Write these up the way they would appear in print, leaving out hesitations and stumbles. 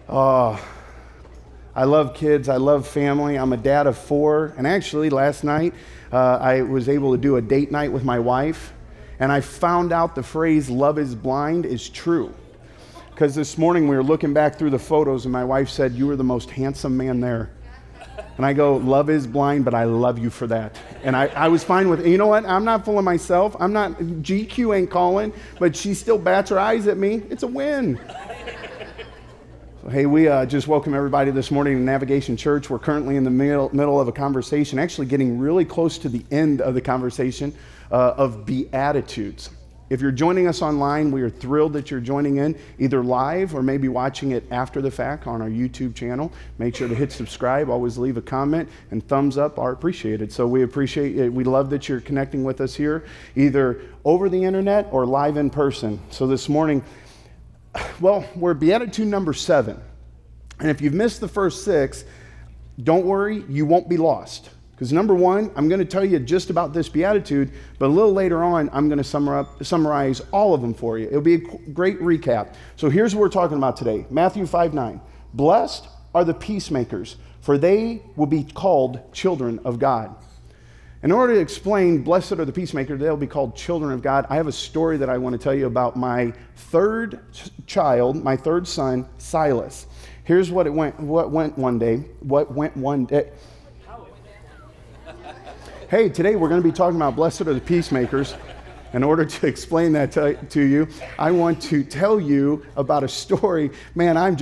Oh, I love kids. I love family. I'm a dad of 4. And actually, last night, I was able to do a date night with my wife. And I found out the phrase, love is blind, is true. Because this morning we were looking back through the photos and my wife said, you were the most handsome man there. And I go, love is blind, but I love you for that. And I was fine with it. You know what? I'm not fooling myself. GQ ain't calling, but she still bats her eyes at me. It's a win. So, hey, we just welcome everybody this morning to Navigation Church. We're currently in the middle of a conversation, actually getting really close to the end of the conversation of Beatitudes. If you're joining us online, we are thrilled that you're joining in, either live or maybe watching it after the fact on our YouTube channel. Make sure to hit subscribe, always leave a comment, and thumbs up are appreciated. So we appreciate it. We love that you're connecting with us here, either over the internet or live in person. So this morning, well, we're at Beatitude number 7. And if you've missed the first 6, don't worry, you won't be lost. Because number 1, I'm going to tell you just about this beatitude, but a little later on, I'm going to summarize all of them for you. It'll be a great recap. So here's what we're talking about today. Matthew 5:9. Blessed are the peacemakers, for they will be called children of God. In order to explain, blessed are the peacemakers, they'll be called children of God, I have a story that I want to tell you about my third child, my third son, Silas. Here's what went one day. Hey, today we're going to be talking about blessed are the peacemakers. In order to explain that to you, I want to tell you about a story. Man,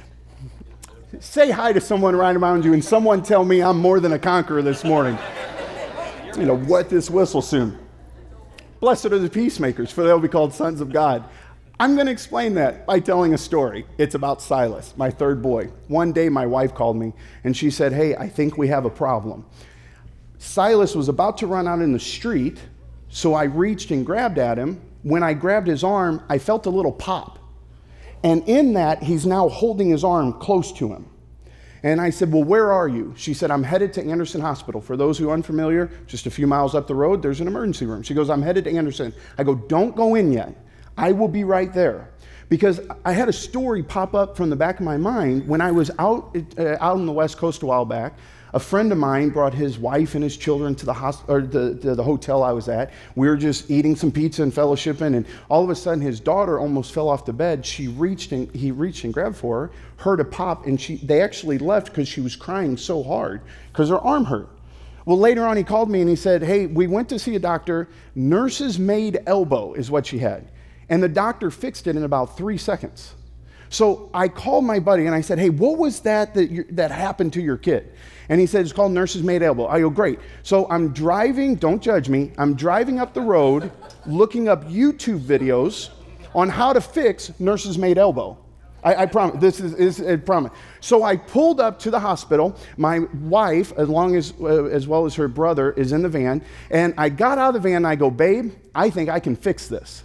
say hi to someone right around you and someone tell me I'm more than a conqueror this morning. You know, wet this whistle soon. Blessed are the peacemakers, for they'll be called sons of God. I'm going to explain that by telling a story. It's about Silas, my third boy. One day my wife called me and she said, hey, I think we have a problem. Silas was about to run out in the street, so I reached and grabbed at him. When I grabbed his arm, I felt a little pop. And in that, he's now holding his arm close to him. And I said, well, where are you? She said, I'm headed to Anderson Hospital. For those who are unfamiliar, just a few miles up the road, there's an emergency room. She goes, I'm headed to Anderson. I go, don't go in yet. I will be right there. Because I had a story pop up from the back of my mind when I was out on the West Coast a while back. A friend of mine brought his wife and his children to the hotel I was at. We were just eating some pizza and fellowshipping, and all of a sudden his daughter almost fell off the bed. He reached and grabbed for her, heard a pop, and they actually left because she was crying so hard because her arm hurt. Well, later on he called me and he said, hey, we went to see a doctor. Nurse's maid elbow is what she had. And the doctor fixed it in about 3 seconds. So I called my buddy and I said, hey, what was that happened to your kid? And he said, it's called nurse's maid elbow. I go, great. So I'm driving, don't judge me, I'm driving up the road looking up YouTube videos on how to fix nurse's maid elbow. I promise, this is a promise. So I pulled up to the hospital. My wife, as well as her brother, is in the van. And I got out of the van and I go, babe, I think I can fix this.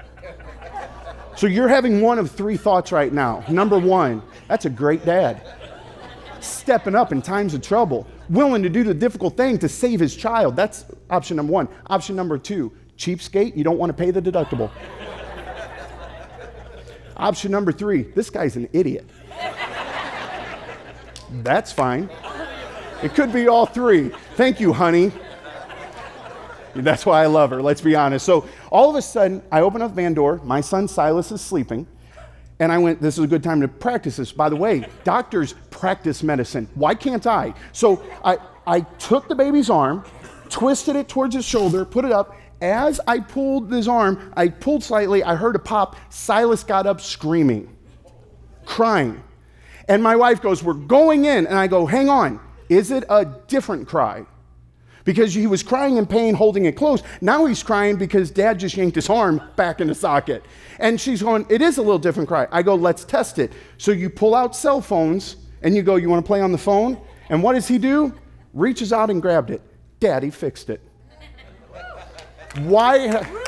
So you're having one of 3 thoughts right now. Number 1, that's a great dad. Stepping up in times of trouble, willing to do the difficult thing to save his child. That's option number 1. Option number 2, cheapskate, you don't want to pay the deductible. Option number 3, this guy's an idiot. That's fine. It could be all 3. Thank you, honey. That's why I love her, let's be honest. So all of a sudden, I open up the van door. My son Silas is sleeping. And I went, this is a good time to practice this. By the way, doctors practice medicine. Why can't I? So I took the baby's arm, twisted it towards his shoulder, put it up. As I pulled his arm, I pulled slightly. I heard a pop. Silas got up screaming, crying. And my wife goes, we're going in. And I go, hang on. Is it a different cry? Because he was crying in pain, holding it close. Now he's crying because dad just yanked his arm back in the socket. And she's going, it is a little different cry. I go, let's test it. So you pull out cell phones and you go, you want to play on the phone? And what does he do? Reaches out and grabbed it. Daddy fixed it. Why?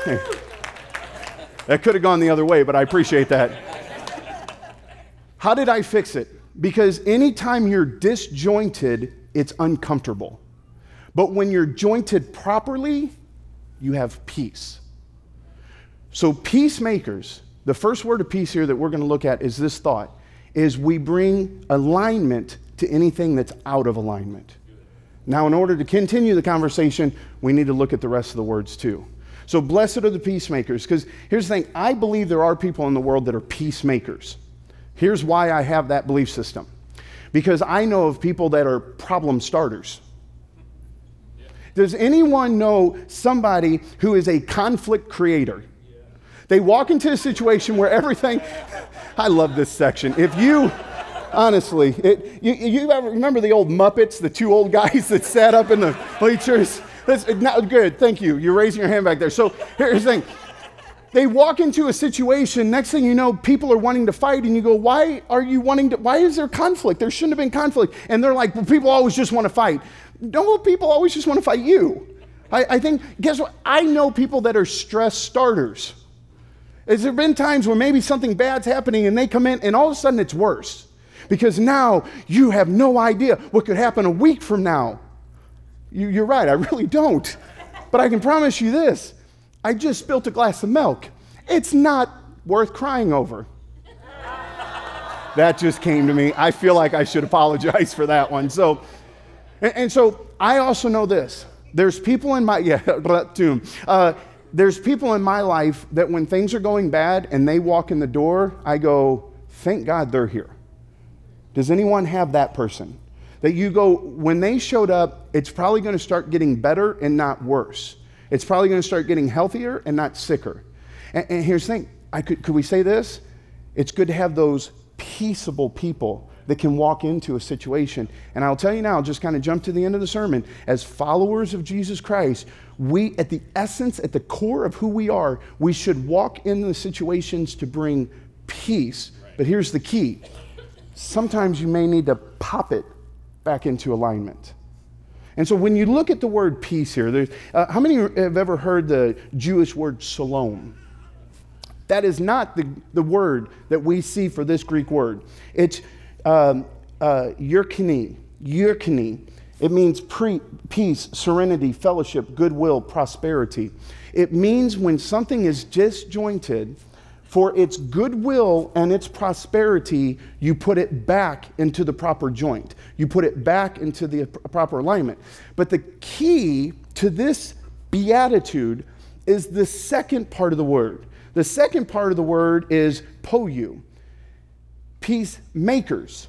That could have gone the other way, but I appreciate that. How did I fix it? Because anytime you're disjointed, it's uncomfortable. But when you're jointed properly, you have peace. So peacemakers, the first word of peace here that we're going to look at is this thought. is we bring alignment to anything that's out of alignment. Now, in order to continue the conversation, we need to look at the rest of the words too. So blessed are the peacemakers, because here's the thing, I believe there are people in the world that are peacemakers. Here's why I have that belief system. Because I know of people that are problem starters. Does anyone know somebody who is a conflict creator? They walk into a situation where everything, I love this section. If you, honestly, you ever remember the old Muppets, the two old guys that sat up in the bleachers? That's not good, thank you. You're raising your hand back there. So here's the thing. They walk into a situation, next thing you know, people are wanting to fight, and you go, why is there conflict? There shouldn't have been conflict. And they're like, well, people always just want to fight. No, people always just want to fight you. I think, guess what? I know people that are stress starters. Has there been times where maybe something bad's happening and they come in and all of a sudden it's worse? Because now you have no idea what could happen a week from now. You're right, I really don't. But I can promise you this. I just spilt a glass of milk. It's not worth crying over. That just came to me. I feel like I should apologize for that one. So I also know this. There's people in my, there's people in my life that when things are going bad and they walk in the door, I go, thank God they're here. Does anyone have that person? That you go, when they showed up, it's probably going to start getting better and not worse. It's probably going to start getting healthier and not sicker. And here's the thing, could we say this? It's good to have those peaceable people that can walk into a situation. And I'll tell you now, just kind of jump to the end of the sermon, as followers of Jesus Christ, we, at the essence, at the core of who we are, we should walk into the situations to bring peace. But here's the key. Sometimes you may need to pop it back into alignment. And so when you look at the word peace here, how many have ever heard the Jewish word shalom? That is not the word that we see for this Greek word. It's yerkini. It means peace, serenity, fellowship, goodwill, prosperity. It means when something is disjointed, for its goodwill and its prosperity, you put it back into the proper joint. You put it back into the proper alignment. But the key to this beatitude is the second part of the word. The second part of the word is poiou, peacemakers.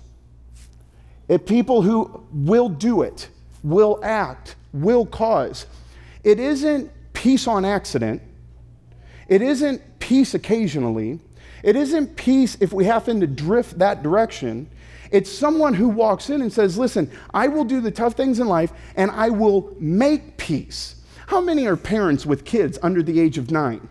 People who will do it, will act, will cause. It isn't peace on accident. It isn't peace occasionally. It isn't peace if we happen to drift that direction. It's someone who walks in and says, listen, I will do the tough things in life and I will make peace. How many are parents with kids under the age of 9?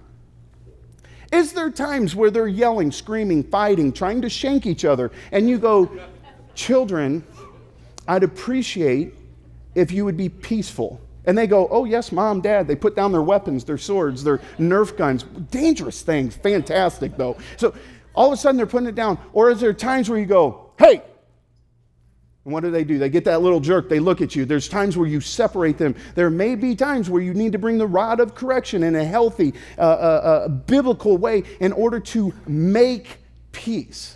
Is there times where they're yelling, screaming, fighting, trying to shank each other, and you go, children, I'd appreciate if you would be peaceful. And they go, oh yes, mom, dad. They put down their weapons, their swords, their Nerf guns. Dangerous things, fantastic though. So all of a sudden they're putting it down. Or is there times where you go, hey, and what do? They get that little jerk, they look at you. There's times where you separate them. There may be times where you need to bring the rod of correction in a healthy, biblical way in order to make peace.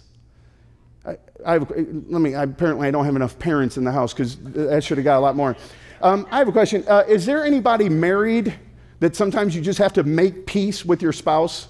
Apparently I don't have enough parents in the house because that should have got a lot more. I have a question. Is there anybody married that sometimes you just have to make peace with your spouse?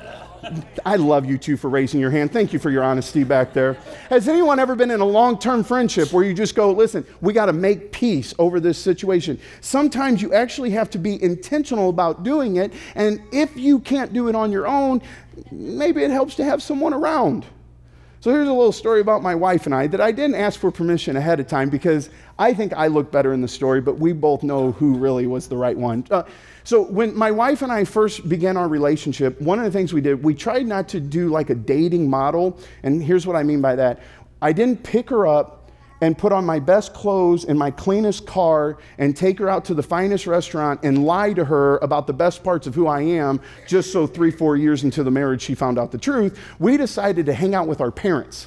I love you two for raising your hand. Thank you for your honesty back there. Has anyone ever been in a long-term friendship where you just go, listen, we got to make peace over this situation? Sometimes you actually have to be intentional about doing it. And if you can't do it on your own, maybe it helps to have someone around. So here's a little story about my wife and I that I didn't ask for permission ahead of time because I think I look better in the story, but we both know who really was the right one. So when my wife and I first began our relationship, one of the things we did, we tried not to do like a dating model. And here's what I mean by that. I didn't pick her up and put on my best clothes in my cleanest car and take her out to the finest restaurant and lie to her about the best parts of who I am, just so 3-4 years into the marriage she found out the truth. We decided to hang out with our parents.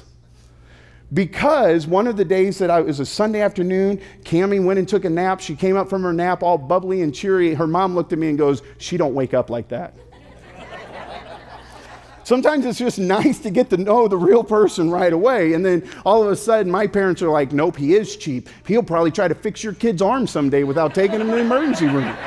Because one of the days that it was a Sunday afternoon, Cammie went and took a nap. She came up from her nap all bubbly and cheery. Her mom looked at me and goes, she don't wake up like that. Sometimes it's just nice to get to know the real person right away. And then all of a sudden, my parents are like, nope, he is cheap. He'll probably try to fix your kid's arm someday without taking him to the emergency room.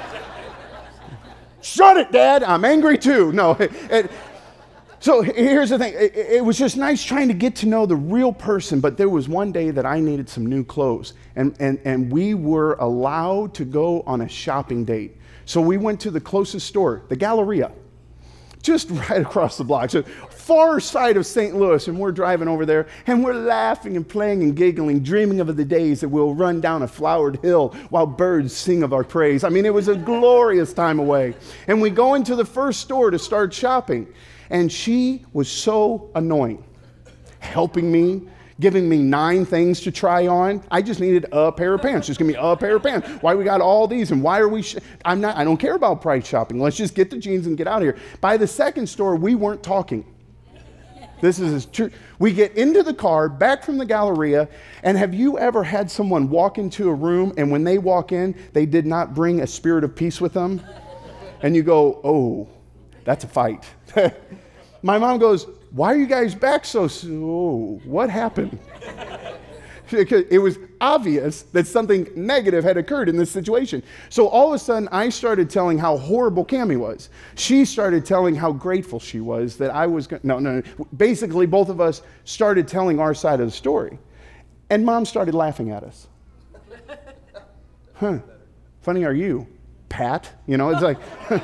Shut it, Dad. I'm angry too. No. So here's the thing. It was just nice trying to get to know the real person. But there was one day that I needed some new clothes. And we were allowed to go on a shopping date. So we went to the closest store, the Galleria, just right across the block, so far side of St. Louis, and we're driving over there, and we're laughing and playing and giggling, dreaming of the days that we'll run down a flowered hill while birds sing of our praise. I mean, it was a glorious time away. And we go into the first store to start shopping, and she was so annoying, helping me, giving me 9 things to try on. I just needed a pair of pants. Just give me a pair of pants. Why we got all these and why are we I don't care about price shopping. Let's just get the jeans and get out of here. By the second store, we weren't talking. This is true. We get into the car, back from the Galleria, and have you ever had someone walk into a room and when they walk in, they did not bring a spirit of peace with them? And you go, oh, that's a fight. My mom goes, why are you guys back so soon? Oh, what happened? Because it was obvious that something negative had occurred in this situation. So all of a sudden, I started telling how horrible Cammie was. She started telling how grateful she was that I was no. Basically, both of us started telling our side of the story. And Mom started laughing at us. Huh, funny are you, Pat? You know, it's like...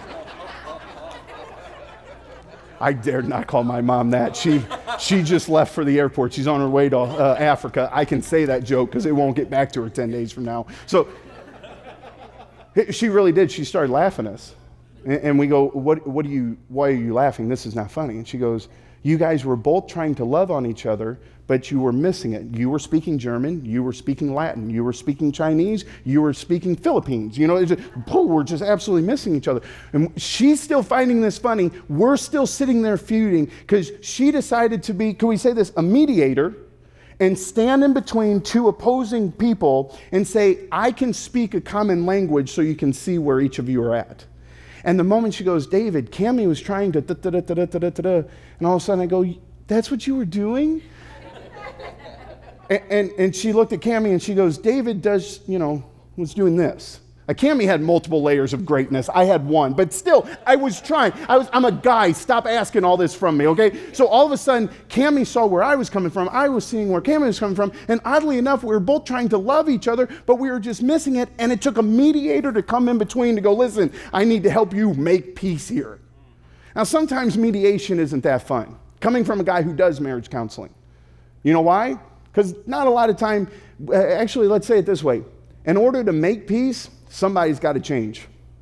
I dared not call my mom that. She just left for the airport. She's on her way to Africa. I can say that joke because it won't get back to her 10 days from now. So she really did. She started laughing at us. And we go, why are you laughing? This is not funny. And she goes, you guys were both trying to love on each other, but you were missing it. You were speaking German, you were speaking Latin, you were speaking Chinese, you were speaking Philippines. You know, we're just absolutely missing each other. And she's still finding this funny. We're still sitting there feuding because she decided to be, can we say this, a mediator, and stand in between 2 opposing people and say, I can speak a common language so you can see where each of you are at. And the moment she goes, David, Cammie was trying to da-da-da-da-da-da-da, and all of a sudden I go, that's what you were doing? and she looked at Cammie and she goes, David was doing this. Cammie had multiple layers of greatness. I had one, but still, I was trying. I'm a guy. Stop asking all this from me, okay? So all of a sudden, Cammie saw where I was coming from. I was seeing where Cammie was coming from. And oddly enough, we were both trying to love each other, but we were just missing it. And it took a mediator to come in between to go, listen, I need to help you make peace here. Now, sometimes mediation isn't that fun. Coming from a guy who does marriage counseling. You know why? Because not a lot of time, actually, let's say it this way. In order to make peace, somebody's got to change.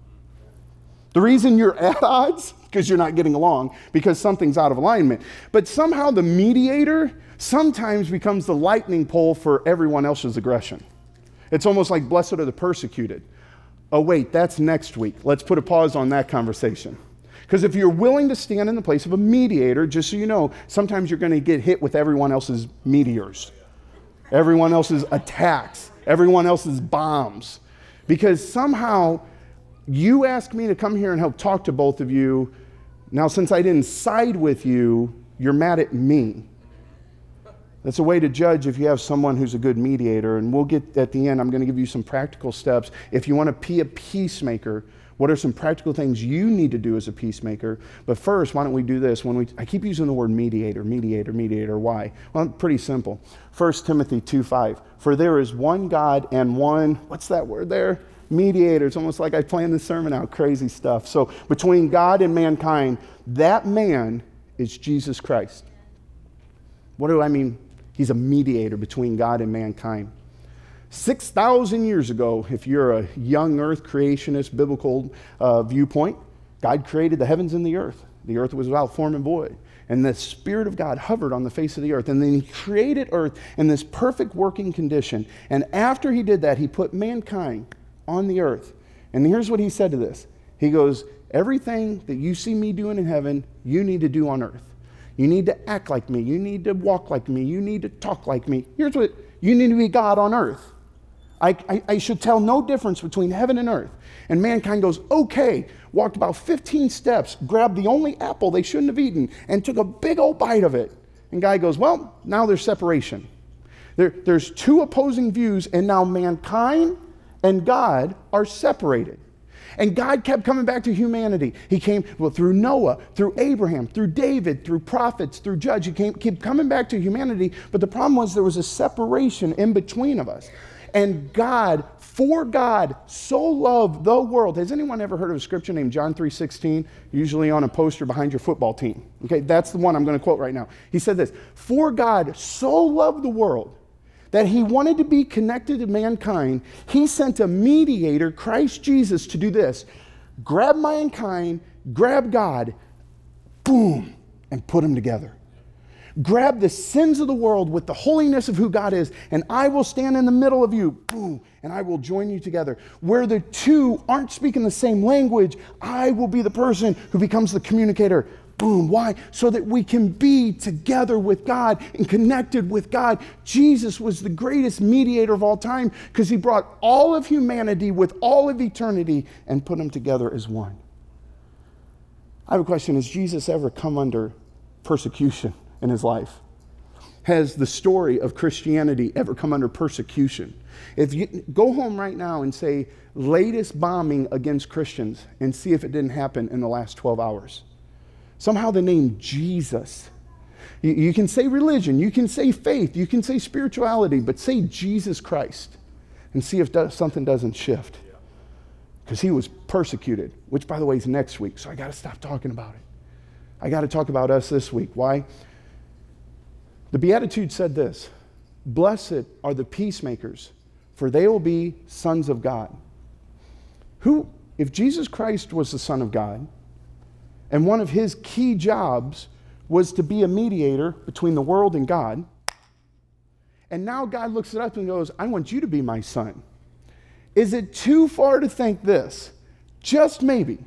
The reason you're at odds, because you're not getting along, because something's out of alignment. But somehow the mediator sometimes becomes the lightning pole for everyone else's aggression. It's almost like blessed are the persecuted. Oh wait, that's next week. Let's put a pause on that conversation. Because if you're willing to stand in the place of a mediator, just so you know, sometimes you're going to get hit with everyone else's meteors, everyone else's attacks, everyone else's bombs. Because somehow you asked me to come here and help talk to both of you. Now, since I didn't side with you, you're mad at me. That's a way to judge if you have someone who's a good mediator. And we'll get at the end, I'm going to give you some practical steps. If you want to be a peacemaker, what are some practical things you need to do as a peacemaker? But first, why don't we do this? I keep using the word mediator. Why? Well, pretty simple. 1 Timothy 2:5. For there is one God and one, what's that word there? Mediator. It's almost like I planned this sermon out. Crazy stuff. So between God and mankind, that man is Jesus Christ. What do I mean? He's a mediator between God and mankind. 6,000 years ago, if you're a young earth creationist biblical viewpoint, God created the heavens and the earth. The earth was without form and void. And the Spirit of God hovered on the face of the earth. And then he created earth in this perfect working condition. And after he did that, he put mankind on the earth. And here's what he said to this. He goes, everything that you see me doing in heaven, you need to do on earth. You need to act like me. You need to walk like me. You need to talk like me. Here's what, you need to be God on earth. I should tell no difference between heaven and earth. And mankind goes, okay, walked about 15 steps, grabbed the only apple they shouldn't have eaten, and took a big old bite of it. And God goes, well, now there's separation. There's two opposing views, and now mankind and God are separated. And God kept coming back to humanity. He came through Noah, through Abraham, through David, through prophets, through judge. He kept coming back to humanity, but the problem was there was a separation in between of us. And God, for God, so loved the world. Has anyone ever heard of a scripture named John 3:16? Usually on a poster behind your football team. Okay, that's the one I'm going to quote right now. He said this, for God so loved the world that he wanted to be connected to mankind, he sent a mediator, Christ Jesus, to do this. Grab mankind, grab God, boom, and put them together. Grab the sins of the world with the holiness of who God is, and I will stand in the middle of you, boom, and I will join you together. Where the two aren't speaking the same language, I will be the person who becomes the communicator. Boom. Why? So that we can be together with God and connected with God. Jesus was the greatest mediator of all time because he brought all of humanity with all of eternity and put them together as one. I have a question. Has Jesus ever come under persecution in his life? Has the story of Christianity ever come under persecution? If you go home right now and say latest bombing against Christians and see if it didn't happen in the last 12 hours. Somehow the name Jesus. You can say religion, you can say faith, you can say spirituality, but say Jesus Christ and see if something doesn't shift. Because he was persecuted, which by the way is next week, so I got to stop talking about it. I got to talk about us this week. Why? The Beatitudes said this, blessed are the peacemakers, for they will be sons of God. If Jesus Christ was the Son of God, and one of his key jobs was to be a mediator between the world and God. And now God looks it up and goes, I want you to be my son. Is it too far to think this? Just maybe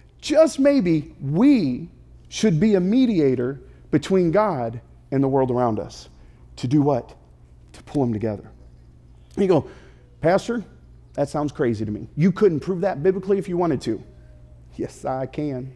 we should be a mediator between God and the world around us. To do what? To pull them together. You go, Pastor, that sounds crazy to me. You couldn't prove that biblically if you wanted to. Yes, I can.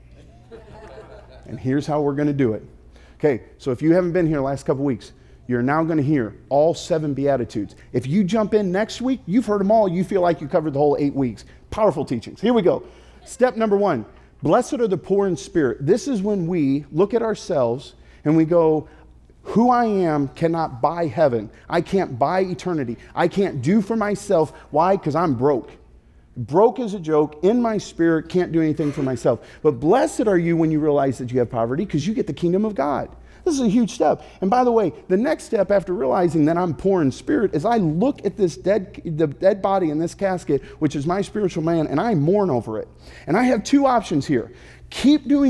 And here's how we're going to do it. Okay, so if you haven't been here the last couple weeks, you're now going to hear all 7 Beatitudes. If you jump in next week, you've heard them all. You feel like you covered the whole 8 weeks. Powerful teachings. Here we go. Step number 1, blessed are the poor in spirit. This is when we look at ourselves and we go, who I am cannot buy heaven. I can't buy eternity. I can't do for myself. Why? Because I'm broke. Broke as a joke, in my spirit, can't do anything for myself. But blessed are you when you realize that you have poverty because you get the kingdom of God. This is a huge step. And by the way, the next step after realizing that I'm poor in spirit is I look at the dead body in this casket, which is my spiritual man, and I mourn over it. And I have 2 options here. Keep doing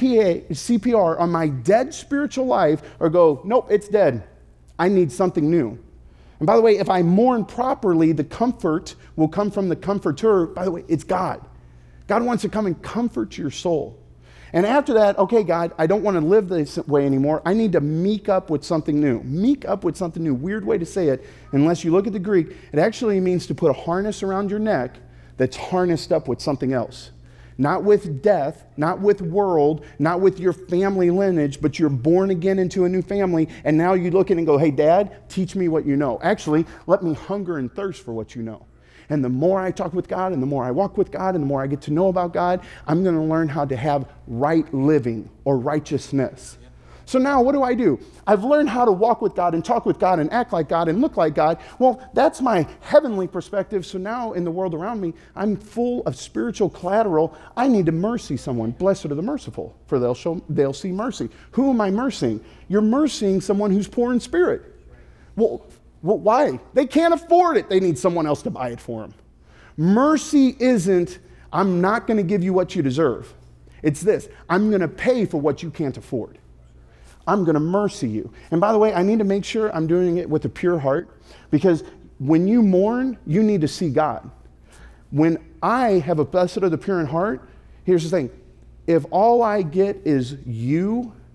CPR on my dead spiritual life or go, nope, it's dead. I need something new. And by the way, if I mourn properly, the comfort will come from the comforter. By the way, it's God. God wants to come and comfort your soul. And after that, okay, God, I don't want to live this way anymore. I need to meek up with something new. Meek up with something new. Weird way to say it. Unless you look at the Greek, it actually means to put a harness around your neck that's harnessed up with something else. Not with death, not with world, not with your family lineage, but you're born again into a new family, and now you look at it and go, hey, Dad, teach me what you know. Actually, let me hunger and thirst for what you know. And the more I talk with God, and the more I walk with God, and the more I get to know about God, I'm going to learn how to have right living or righteousness. So now what do? I've learned how to walk with God and talk with God and act like God and look like God. Well, that's my heavenly perspective. So now in the world around me, I'm full of spiritual collateral. I need to mercy someone. Blessed are the merciful, for they'll see mercy. Who am I mercying? You're mercying someone who's poor in spirit. Well, why? They can't afford it. They need someone else to buy it for them. Mercy isn't, I'm not going to give you what you deserve. It's this, I'm going to pay for what you can't afford. I'm going to mercy you. And by the way, I need to make sure I'm doing it with a pure heart, because when you mourn, you need to see God. When I have a blessed are the pure in heart, here's the thing. If all I get is you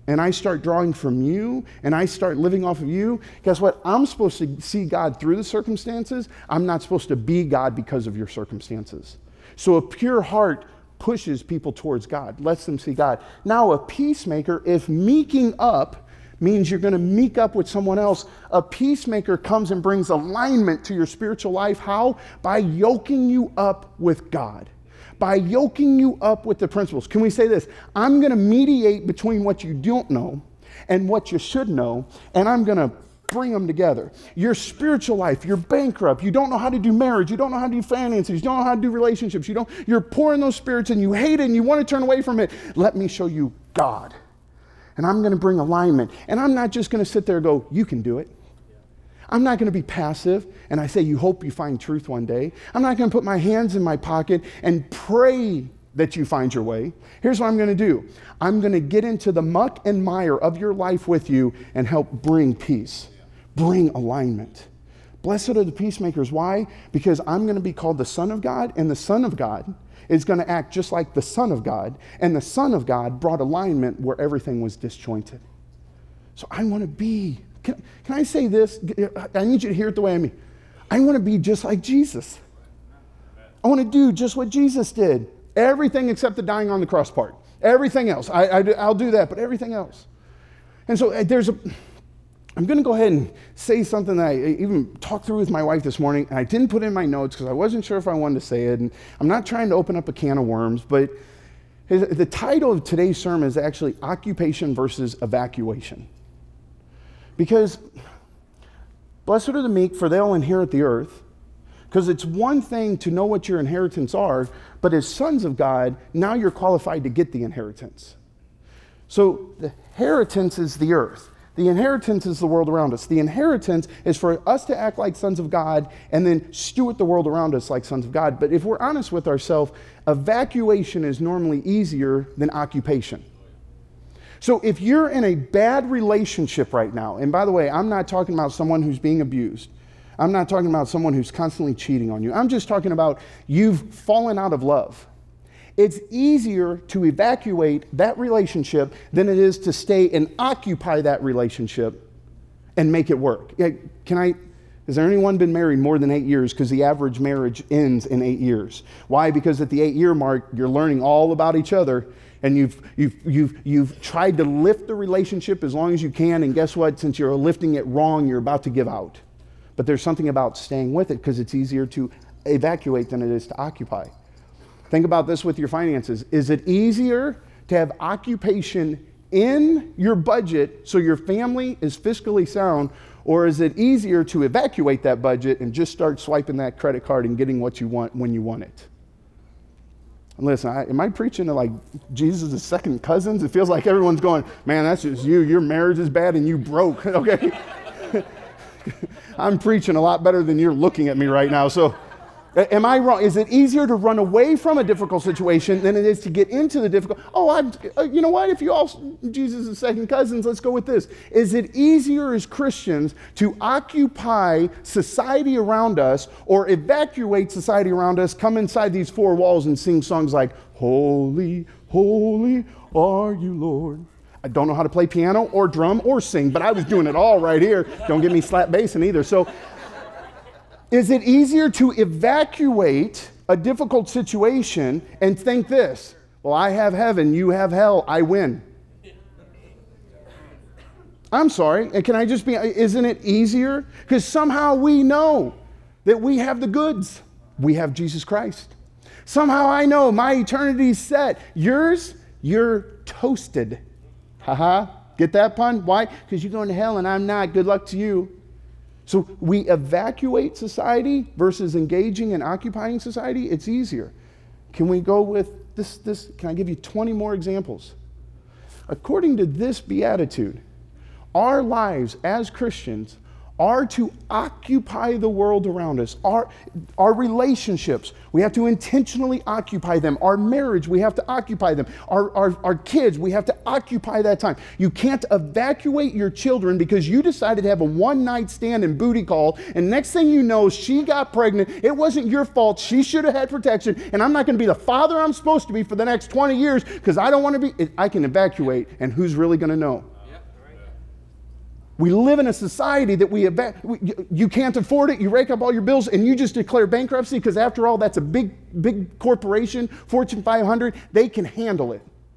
and I start drawing from you, and I start living off of you, guess what? I'm supposed to see God through the circumstances. I'm not supposed to be God because of your circumstances. So a pure heart pushes people towards God, lets them see God. Now, a peacemaker, if meeking up means you're going to meek up with someone else, a peacemaker comes and brings alignment to your spiritual life. How? By yoking you up with God. By yoking you up with the principles. Can we say this? I'm going to mediate between what you don't know and what you should know, and I'm going to bring them together. Your spiritual life, you're bankrupt, you don't know how to do marriage, you don't know how to do finances, you don't know how to do relationships, you're poor in those spirits and you hate it and you want to turn away from it. Let me show you God. And I'm going to bring alignment. And I'm not just going to sit there and go, you can do it. I'm not going to be passive and I say, you hope you find truth one day. I'm not going to put my hands in my pocket and pray that you find your way. Here's what I'm going to do. I'm going to get into the muck and mire of your life with you and help bring peace, bring alignment. Blessed are the peacemakers. Why? Because I'm going to be called the Son of God, and the Son of God is going to act just like the Son of God, and the Son of God brought alignment where everything was disjointed. So I want to be, can I say this? I need you to hear it the way I mean. I want to be just like Jesus. I want to do just what Jesus did. Everything except the dying on the cross part. Everything else. I'll do that, but everything else. And so I'm going to go ahead and say something that I even talked through with my wife this morning, and I didn't put in my notes because I wasn't sure if I wanted to say it, and I'm not trying to open up a can of worms, but the title of today's sermon is actually Occupation versus Evacuation. Because blessed are the meek, for they'll inherit the earth. Because it's one thing to know what your inheritance are, but as sons of God, now you're qualified to get the inheritance. So the inheritance is the earth. The inheritance is the world around us. The inheritance is for us to act like sons of God and then steward the world around us like sons of God. But if we're honest with ourselves, evacuation is normally easier than occupation. So if you're in a bad relationship right now, and by the way, I'm not talking about someone who's being abused. I'm not talking about someone who's constantly cheating on you. I'm just talking about you've fallen out of love. It's easier to evacuate that relationship than it is to stay and occupy that relationship and make it work. Has there anyone been married more than 8 years? Because the average marriage ends in 8 years. Why? Because at the 8-year mark, you're learning all about each other, and you've tried to lift the relationship as long as you can, and guess what? Since you're lifting it wrong, you're about to give out. But there's something about staying with it because it's easier to evacuate than it is to occupy. Think about this with your finances. Is it easier to have occupation in your budget so your family is fiscally sound, or is it easier to evacuate that budget and just start swiping that credit card and getting what you want when you want it? And listen, am I preaching to like Jesus' second cousins? It feels like everyone's going, man, that's just you. Your marriage is bad and you broke, okay? I'm preaching a lot better than you're looking at me right now, so am I wrong? Is it easier to run away from a difficult situation than it is to get into the difficult? You know what? If you all Jesus' second cousins, let's go with this. Is it easier as Christians to occupy society around us or evacuate society around us, come inside these four walls and sing songs like, Holy, holy are you, Lord? I don't know how to play piano or drum or sing, but I was doing it all right here. Don't get me slap bassing either. So, is it easier to evacuate a difficult situation and think this, well, I have heaven, you have hell, I win? I'm sorry, can I just be, isn't it easier? Because somehow we know that we have the goods. We have Jesus Christ. Somehow I know my eternity's set. Yours, you're toasted. Haha, get that pun? Why? Because you're going to hell and I'm not. Good luck to you. So we evacuate society versus engaging and occupying society. It's easier. Can we go with this? Can I give you 20 more examples? According to this beatitude, our lives as Christians are to occupy the world around us. Our relationships, we have to intentionally occupy them. Our marriage, we have to occupy them. Our kids, we have to occupy that time. You can't evacuate your children because you decided to have a one-night stand and booty call, and next thing you know, she got pregnant. It wasn't your fault. She should have had protection, and I'm not going to be the father I'm supposed to be for the next 20 years because I don't want to be. I can evacuate, and who's really going to know? We live in a society that you can't afford it, you rake up all your bills, and you just declare bankruptcy because after all, that's a big corporation, Fortune 500, they can handle it.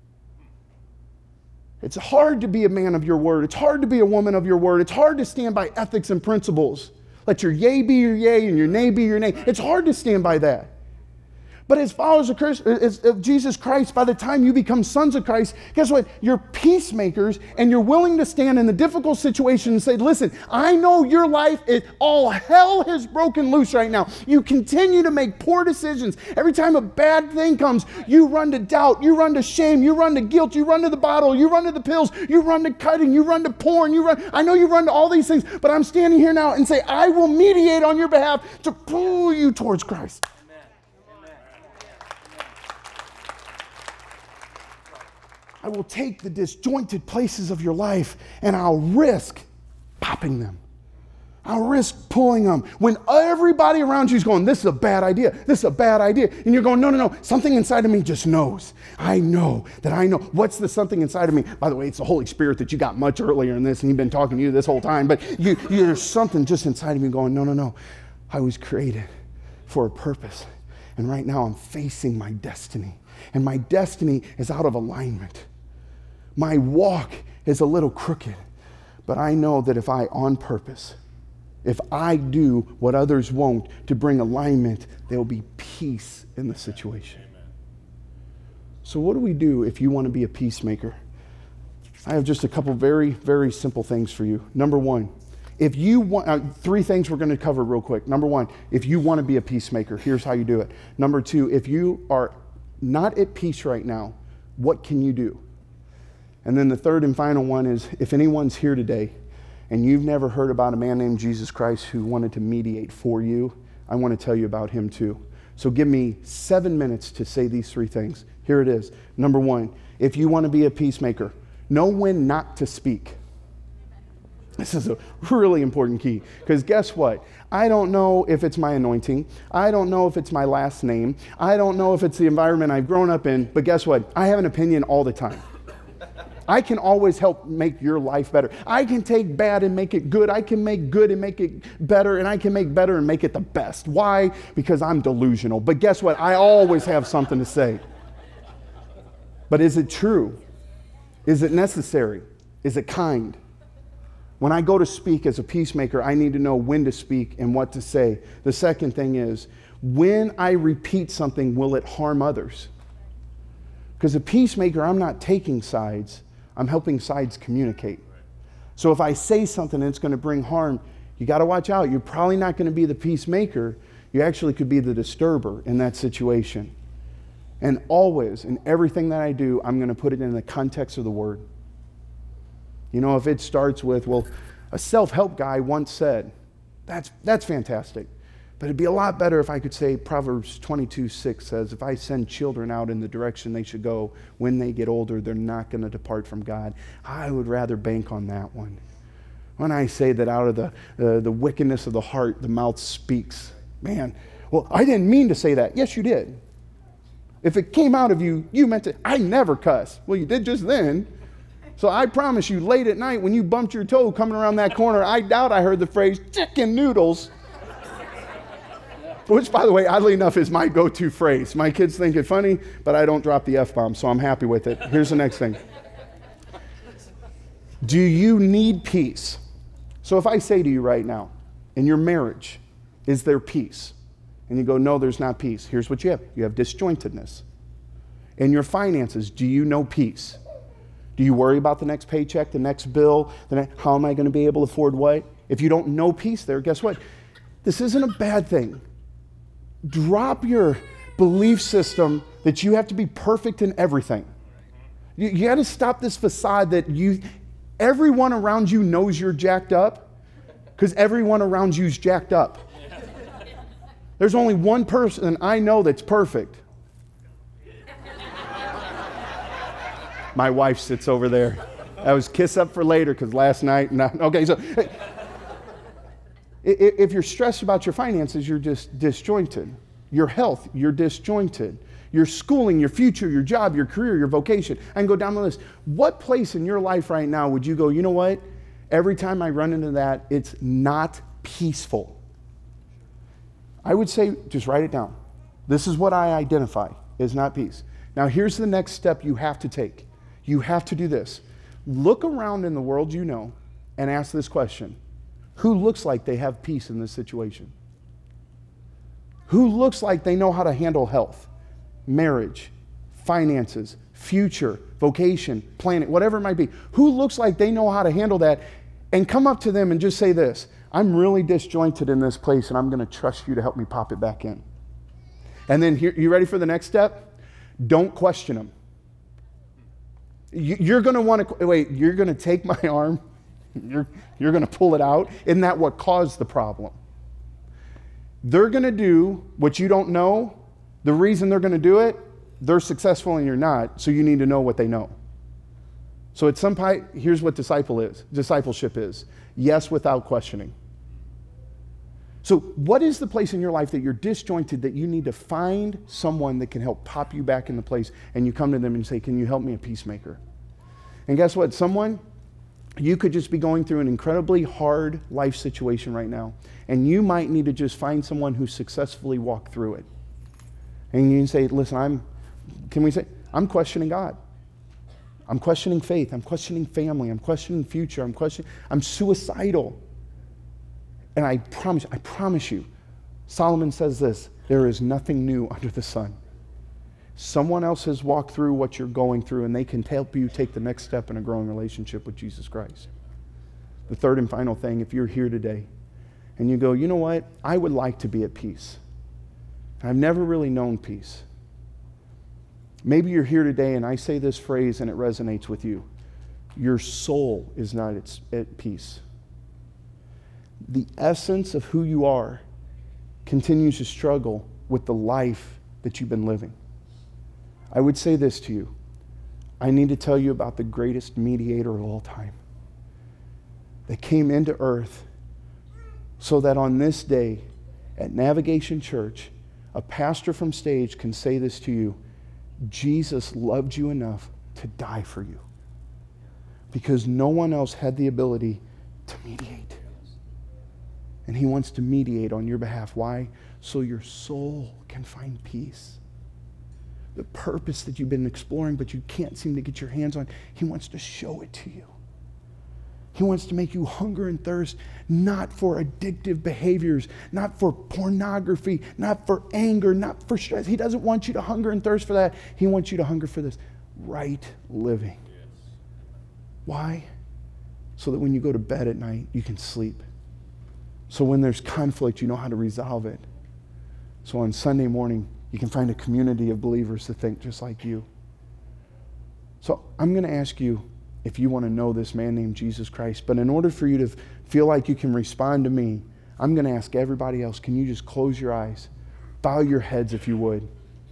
It's hard to be a man of your word. It's hard to be a woman of your word. It's hard to stand by ethics and principles. Let your yea be your yea and your nay be your nay. It's hard to stand by that. But as followers of Jesus Christ, by the time you become sons of Christ, guess what? You're peacemakers, and you're willing to stand in the difficult situation and say, listen, I know your life, all hell has broken loose right now. You continue to make poor decisions. Every time a bad thing comes, you run to doubt, you run to shame, you run to guilt, you run to the bottle, you run to the pills, you run to cutting, you run to porn, I know you run to all these things, but I'm standing here now and say, I will mediate on your behalf to pull you towards Christ. I will take the disjointed places of your life and I'll risk popping them. I'll risk pulling them. When everybody around you is going, this is a bad idea, this is a bad idea. And you're going, no. Something inside of me just knows. I know that I know. What's the something inside of me? By the way, it's the Holy Spirit that you got much earlier in this and he's been talking to you this whole time. But there's something just inside of me going, no. I was created for a purpose. And right now I'm facing my destiny. And my destiny is out of alignment. My walk is a little crooked, but I know that if on purpose, if I do what others won't to bring alignment, there will be peace in the situation. Amen. So what do we do if you want to be a peacemaker? I have just a couple very, very simple things for you. Number one, if you want, three things we're going to cover real quick. Number one, if you want to be a peacemaker, here's how you do it. Number two, if you are not at peace right now, what can you do? And then the third and final one is, if anyone's here today and you've never heard about a man named Jesus Christ who wanted to mediate for you, I want to tell you about him too. So give me 7 minutes to say these three things. Here it is. Number one, if you want to be a peacemaker, know when not to speak. This is a really important key, because guess what? I don't know if it's my anointing. I don't know if it's my last name. I don't know if it's the environment I've grown up in, but guess what? I have an opinion all the time. I can always help make your life better. I can take bad and make it good. I can make good and make it better, and I can make better and make it the best. Why? Because I'm delusional. But guess what? I always have something to say. But is it true? Is it necessary? Is it kind? When I go to speak as a peacemaker, I need to know when to speak and what to say. The second thing is, when I repeat something, will it harm others? Because a peacemaker, I'm not taking sides. I'm helping sides communicate. So if I say something and it's going to bring harm, you got to watch out. You're probably not going to be the peacemaker. You actually could be the disturber in that situation. And always, in everything that I do, I'm going to put it in the context of the word. You know, if it starts with, well, a self-help guy once said, that's fantastic. But it'd be a lot better if I could say Proverbs 22:6 says, if I send children out in the direction they should go, when they get older, they're not going to depart from God. I would rather bank on that one. When I say that out of the wickedness of the heart, the mouth speaks. Man, well, I didn't mean to say that. Yes, you did. If it came out of you, you meant it. I never cuss. Well, you did just then. So I promise you, late at night when you bumped your toe coming around that corner, I doubt I heard the phrase, chicken noodles. Which, by the way, oddly enough, is my go-to phrase. My kids think it funny, but I don't drop the F-bomb, so I'm happy with it. Here's the next thing. Do you need peace? So if I say to you right now, in your marriage, is there peace? And you go, no, there's not peace. Here's what you have. You have disjointedness. In your finances, do you know peace? Do you worry about the next paycheck, the next bill? How am I going to be able to afford what? If you don't know peace there, guess what? This isn't a bad thing. Drop your belief system that you have to be perfect in everything. You got to stop this facade that everyone around you knows you're jacked up. because everyone around you's jacked up. There's only one person I know that's perfect. My wife sits over there. That was kiss up for later because last night, okay, so if you're stressed about your finances, you're just disjointed. Your health, you're disjointed. Your schooling, your future, your job, your career, your vocation. I can go down the list. What place in your life right now would you go, you know what? Every time I run into that, it's not peaceful. I would say, just write it down. This is what I identify as not peace. Now, here's the next step you have to take. You have to do this. Look around in the world you know and ask this question. Who looks like they have peace in this situation? Who looks like they know how to handle health, marriage, finances, future, vocation, planet, whatever it might be? Who looks like they know how to handle that? And come up to them and just say this, I'm really disjointed in this place and I'm going to trust you to help me pop it back in. And then here, you ready for the next step? Don't question them. You're going to want to, wait, you're going to take my arm? You're going to pull it out? Isn't that what caused the problem? They're going to do what you don't know. The reason they're going to do it, they're successful and you're not, so you need to know what they know. So at some point, here's what discipleship is. Yes, without questioning. So what is the place in your life that you're disjointed that you need to find someone that can help pop you back into place, and you come to them and say, can you help me, a peacemaker? And guess what? You could just be going through an incredibly hard life situation right now, and you might need to just find someone who successfully walked through it. And you can say, listen, I'm questioning God. I'm questioning faith. I'm questioning family. I'm questioning future. I'm suicidal. And I promise you, Solomon says this, there is nothing new under the sun. Someone else has walked through what you're going through, and they can help you take the next step in a growing relationship with Jesus Christ. The third and final thing, if you're here today and you go, you know what? I would like to be at peace. I've never really known peace. Maybe you're here today and I say this phrase and it resonates with you. Your soul is not at peace. The essence of who you are continues to struggle with the life that you've been living. I would say this to you. I need to tell you about the greatest mediator of all time that came into earth so that on this day at Navigation Church, a pastor from stage can say this to you. Jesus loved you enough to die for you because no one else had the ability to mediate. And he wants to mediate on your behalf. Why? So your soul can find peace. The purpose that you've been exploring but you can't seem to get your hands on, he wants to show it to you. He wants to make you hunger and thirst, not for addictive behaviors, not for pornography, not for anger, not for stress. He doesn't want you to hunger and thirst for that. He wants you to hunger for this right living. Yes. Why? So that when you go to bed at night, you can sleep. So when there's conflict, you know how to resolve it. So on Sunday morning, you can find a community of believers that think just like you. So I'm going to ask you if you want to know this man named Jesus Christ. But in order for you to feel like you can respond to me, I'm going to ask everybody else, can you just close your eyes? Bow your heads if you would.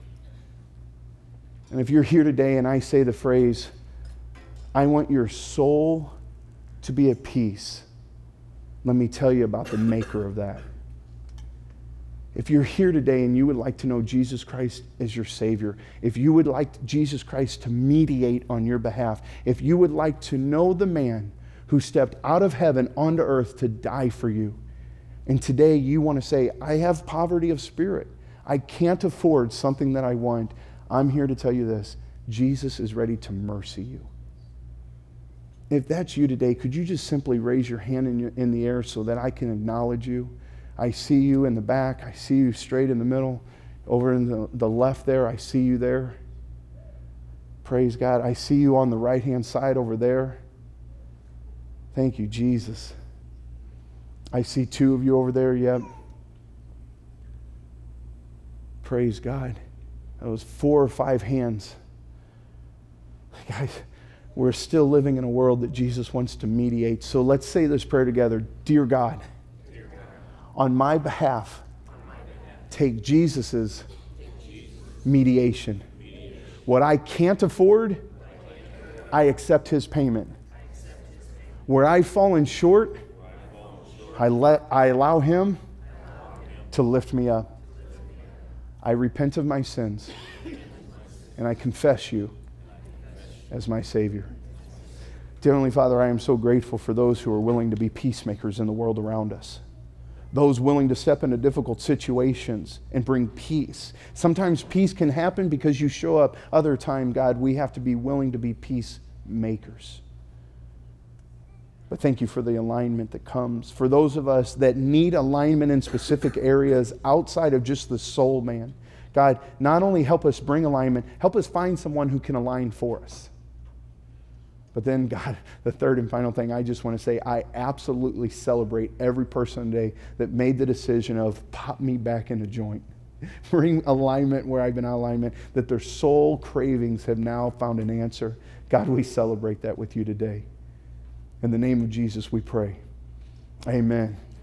And if you're here today and I say the phrase, I want your soul to be at peace, let me tell you about the maker of that. If you're here today and you would like to know Jesus Christ as your Savior, if you would like Jesus Christ to mediate on your behalf, if you would like to know the man who stepped out of heaven onto earth to die for you, and today you want to say, I have poverty of spirit. I can't afford something that I want. I'm here to tell you this. Jesus is ready to mercy you. If that's you today, could you just simply raise your hand in the air so that I can acknowledge you? I see you in the back. I see you straight in the middle. Over in the left there, I see you there. Praise God. I see you on the right-hand side over there. Thank you, Jesus. I see two of you over there. Yep. Praise God. That was 4 or 5 hands. Guys, we're still living in a world that Jesus wants to mediate. So let's say this prayer together. Dear God, on my behalf, take Jesus' mediation. What I can't afford, I accept his payment. Where I've fallen short, I allow him to lift me up. I repent of my sins, and I confess you as my Savior. Dear Heavenly Father, I am so grateful for those who are willing to be peacemakers in the world around us. Those willing to step into difficult situations and bring peace. Sometimes peace can happen because you show up. Other time, God, we have to be willing to be peacemakers. But thank you for the alignment that comes. For those of us that need alignment in specific areas outside of just the soul, man, God, not only help us bring alignment, help us find someone who can align for us. But then, God, the third and final thing, I just want to say, I absolutely celebrate every person today that made the decision of pop me back in a joint. Bring alignment where I've been out of alignment, that their soul cravings have now found an answer. God, we celebrate that with you today. In the name of Jesus, we pray. Amen.